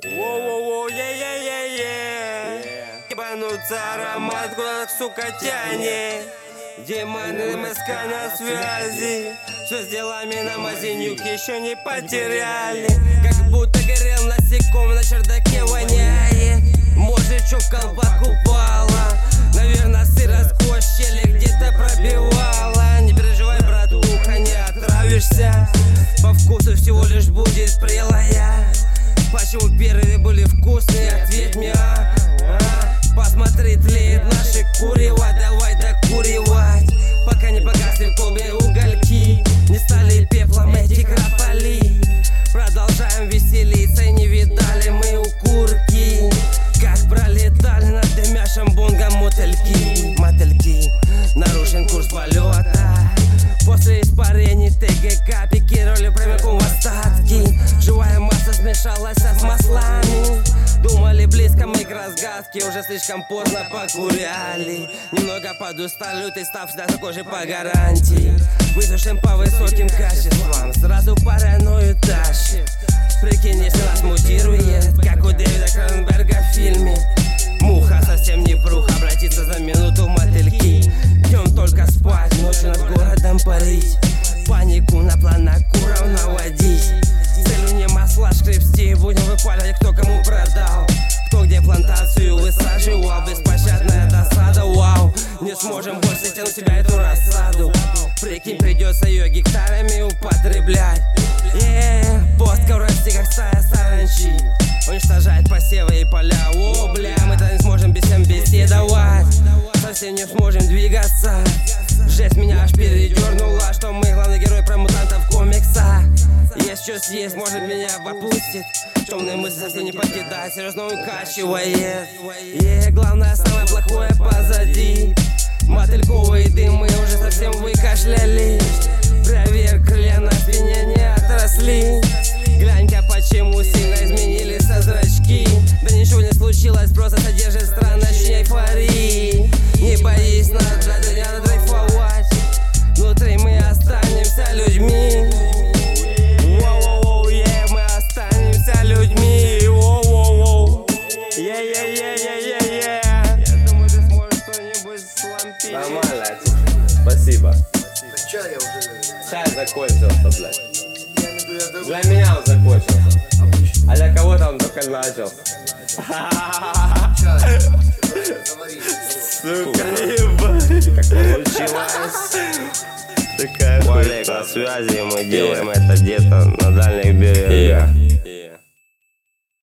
Воу-воу-воу, е-е-е-е. Ебануться аромат, куда сука тянет. Демоны МСК на связи. Все с делами на мазенюк еще не потеряли. Как будто горел насекомый на чердаке воняет. Может, что в колпак упала. Наверное, сыро сквозь щели где-то пробивала. Не переживай, братуха, не отравишься. По вкусу всего лишь будет прелая. Почему первые были вкусные? Ответь мне, Посмотри, тлеет наши курева. Давай докуривать, пока не погасли в колбе угольки. Не стали пеплом эти крополи. Продолжаем веселиться, и не видали мы укурки. Как пролетали над дымящим бонгом мотыльки. Нарушен курс полета. После испарений ТГК пикировали прямиком в остатки. Живая масса смешалась с маслами. Думали близко мы к разгадке. Уже слишком поздно покуряли. Немного подустали, ты став такой же по гарантии. Высушим по высоким качествам. Сразу паранойю тащит. Прикинь, если нас мутирует, как у Дэвида Кроненберга в фильме. Муха совсем не прух, обратиться за минуту в мотыльки. Днем только спать, ночью над городом парить. Панику на планокуров наводить. Целью не масла шкребсти. Будем выпаливать, кто кому продал. Кто где плантацию высаживал. Беспощадная досада, вау. Не сможем больше тянуть себя эту рассаду. Прикинь, придется ее гектарами употреблять. Постка в росте, как стая саранчи. Уничтожает посевы и поля. О, бля, мы-то не сможем без тем беседовать. Совсем не сможем двигаться. Жесть меня аж передернула, что мы главный герой про мутантов комикса. Есть что съесть, может меня попустит. Темные мысли совсем не покидают, серьезно укачивает. Главное, самое плохое позади. Мотыльковые дымы уже совсем выкашляли. Проверь, крылья на спине не отросли. Глянь-ка, почему сильно изменились зрачки. Да ничего не случилось, просто содержит странной эйфории. Не боись, надо дрейфовать. Внутри мы останемся людьми. Воу-воу-воу, мы останемся людьми. Воу-воу-воу, е-е-е-е-е-е. Я думаю, ты сможешь что-нибудь слампить. Нормально, спасибо. Чай закончился, блядь. Для меня он закончился. А для кого-то он только начался. Сука, ебать. Как получилось. Такая Олег на связи, мы делаем это где-то на дальних берегах.